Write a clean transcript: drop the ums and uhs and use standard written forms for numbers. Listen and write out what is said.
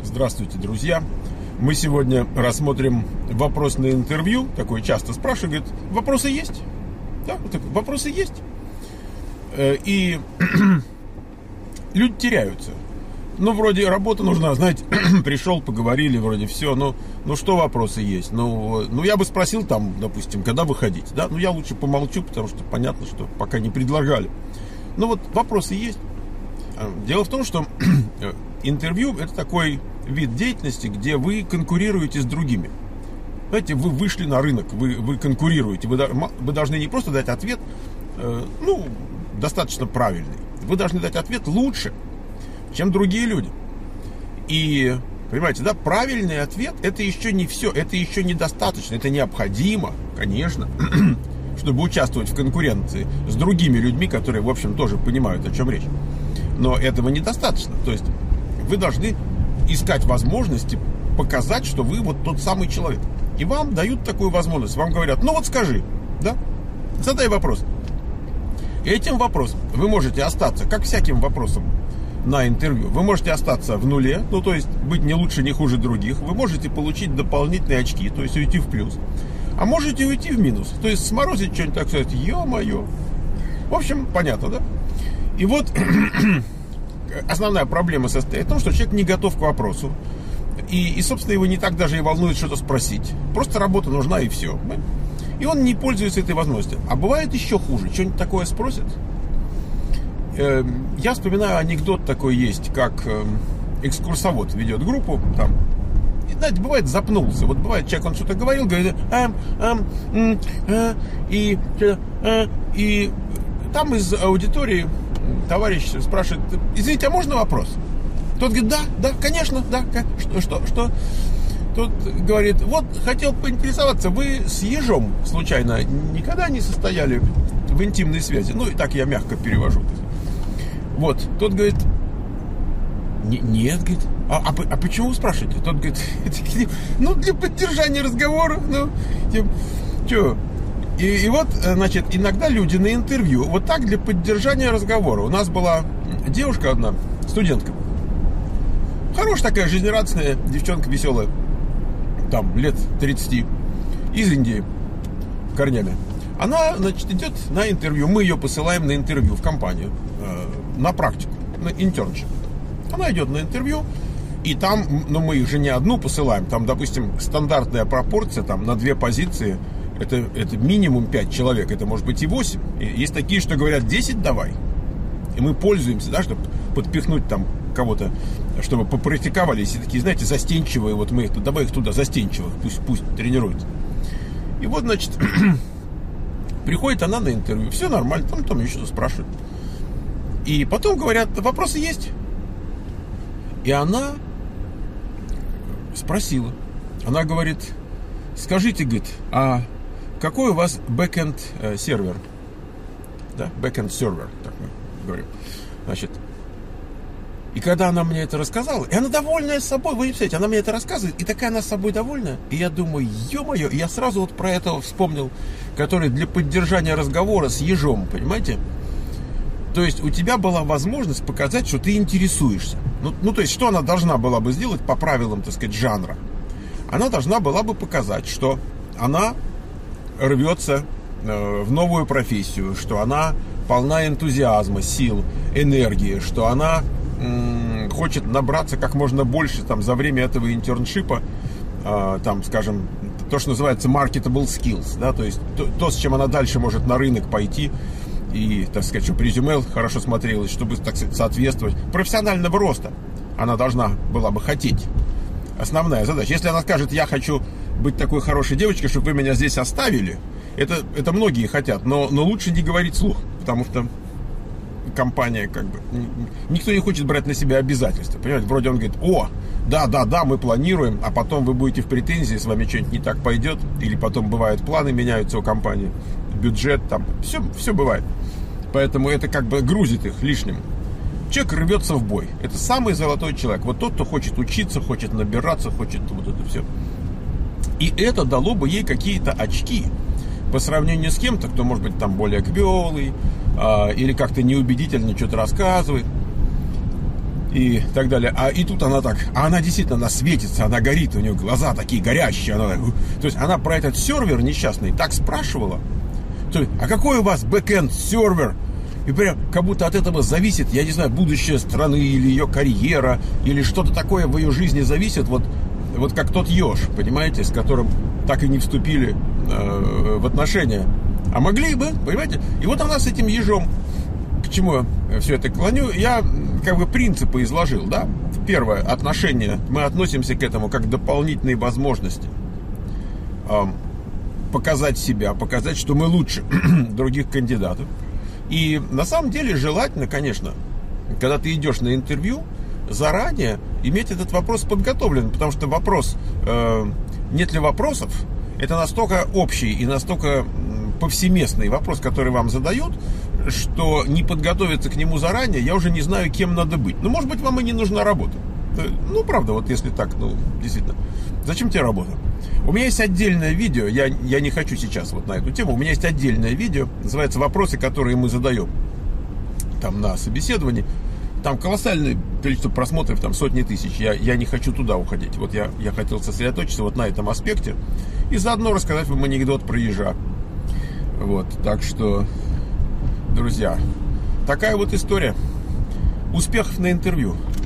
Здравствуйте, друзья! Мы сегодня рассмотрим вопрос на интервью. Такое часто спрашивают. Говорят, вопросы есть? Да, вот так, вопросы есть. И люди теряются. Ну, вроде работа нужна, знаете, пришел, поговорили, вроде все. Ну, что вопросы есть? Ну, я бы спросил там, допустим, когда выходить, да? Ну, я лучше помолчу, потому что понятно, что пока не предлагали. Ну, вот вопросы есть. Дело в том, что интервью – это такой вид деятельности, где вы конкурируете с другими. Знаете, вы вышли на рынок, вы конкурируете. Вы должны не просто дать ответ, достаточно правильный. Вы должны дать ответ лучше, чем другие люди. И, понимаете, да, правильный ответ – это еще не все, это еще недостаточно, это необходимо, конечно, чтобы участвовать в конкуренции с другими людьми, которые, в общем, тоже понимают, о чем речь. Но этого недостаточно. То есть вы должны искать возможности показать, что вы вот тот самый человек. И вам дают такую возможность. Вам говорят, ну вот скажи, да? Задай вопрос. И этим вопросом вы можете остаться, как всяким вопросом на интервью, вы можете остаться в нуле, ну то есть быть не лучше, не хуже других. Вы можете получить дополнительные очки, то есть уйти в плюс. А можете уйти в минус. То есть сморозить что-нибудь, так сказать, ё-моё. В общем, понятно, да? И вот основная проблема состоит в том, что человек не готов к вопросу. И, собственно, его не так даже и волнует что-то спросить. Просто работа нужна, и все. И он не пользуется этой возможностью. А бывает еще хуже. Что-нибудь такое спросят. Я вспоминаю анекдот такой есть, как экскурсовод ведет группу там. И, знаете, бывает, запнулся. Вот бывает, человек, он что-то говорил, говорит, и там из аудитории товарищ спрашивает, извините, а можно вопрос? Тот говорит, да, конечно, да, что? Тот говорит, вот, хотел поинтересоваться, вы с ежом, случайно, никогда не состояли в интимной связи? Ну, и так я мягко перевожу. Вот, тот говорит, нет, говорит, а почему вы спрашиваете? Тот говорит, для поддержания разговора, что? И вот, значит, иногда люди на интервью вот так для поддержания разговора. У нас была девушка одна, студентка. Хорошая такая, жизнерадостная девчонка, веселая. Там, лет 30. Из Индии. Корнями. Она, значит, идет на интервью. Мы ее посылаем на интервью в компанию. На практику. На интерншип. Она идет на интервью. И там, мы их же не одну посылаем. Там, допустим, стандартная пропорция там на 2 позиции. Это минимум 5 человек, это может быть и 8. Есть такие, что говорят, 10 давай. И мы пользуемся, да, чтобы подпихнуть там кого-то, чтобы попрактиковались. И такие, знаете, застенчивые, вот мы давай их туда, застенчивых, пусть тренируются. И вот, значит, приходит она на интервью, все нормально, там еще что-то спрашивают. И потом говорят, вопросы есть? И она спросила. Она говорит, скажите, говорит, а какой у вас бэкэнд сервер? Да, бэкэнд сервер, так мы говорим. Значит, и когда она мне это рассказала, и она довольная собой, вы не представляете, она мне это рассказывает, и такая она собой довольная, и я думаю, ё-моё, и я сразу вот про этого вспомнил, который для поддержания разговора с ежом, понимаете? То есть у тебя была возможность показать, что ты интересуешься. Ну, то есть, что она должна была бы сделать по правилам, так сказать, жанра? Она должна была бы показать, что она рвется в новую профессию, что она полна энтузиазма, сил, энергии, что она хочет набраться как можно больше там, за время этого интерншипа, там, скажем, то, что называется marketable skills, да, то есть то, с чем она дальше может на рынок пойти и, так сказать, чтобы резюме хорошо смотрелось, чтобы, так сказать, соответствовать профессионального роста. Она должна была бы хотеть. Основная задача. Если она скажет, я хочу быть такой хорошей девочкой, чтобы вы меня здесь оставили, это многие хотят, но лучше не говорить вслух, потому что компания как бы... Никто не хочет брать на себя обязательства. Понимаете, вроде он говорит, да, мы планируем, а потом вы будете в претензии, с вами что-нибудь не так пойдет, или потом бывают планы меняются у компании, бюджет там, все бывает. Поэтому это как бы грузит их лишним. Человек рвется в бой. Это самый золотой человек. Вот тот, кто хочет учиться, хочет набираться, хочет вот это все. И это дало бы ей какие-то очки по сравнению с кем-то, кто, может быть, там более квелый, или как-то неубедительно что-то рассказывает. и так далее. И тут она так, она действительно, она светится, она горит, у нее глаза такие горящие. То есть она про этот сервер несчастный так спрашивала. То есть, а какой у вас бэкэнд сервер? И прям как будто от этого зависит, я не знаю, будущее страны или ее карьера, или что-то такое в ее жизни зависит, вот как тот еж, понимаете, с которым так и не вступили в отношения. А могли бы, понимаете? И вот она с этим ежом, к чему я все это клоню, я как бы принципы изложил, да? Первое, отношения, мы относимся к этому как к дополнительной возможности показать себя, показать, что мы лучше других кандидатов. И на самом деле желательно, конечно, когда ты идешь на интервью, заранее иметь этот вопрос подготовлен, потому что вопрос «нет ли вопросов?» это настолько общий и настолько повсеместный вопрос, который вам задают, что не подготовиться к нему заранее, я уже не знаю, кем надо быть. Ну, может быть, вам и не нужна работа. Ну, правда, вот если так, ну, действительно. Зачем тебе работа? У меня есть отдельное видео, я не хочу сейчас вот на эту тему, у меня есть отдельное видео, называется «Вопросы, которые мы задаем» там на собеседовании. Там колоссальное количество просмотров, там сотни тысяч. Я не хочу туда уходить. Вот я хотел сосредоточиться вот на этом аспекте и заодно рассказать вам анекдот про ежа. Вот, так что, друзья, такая вот история. Успехов на интервью!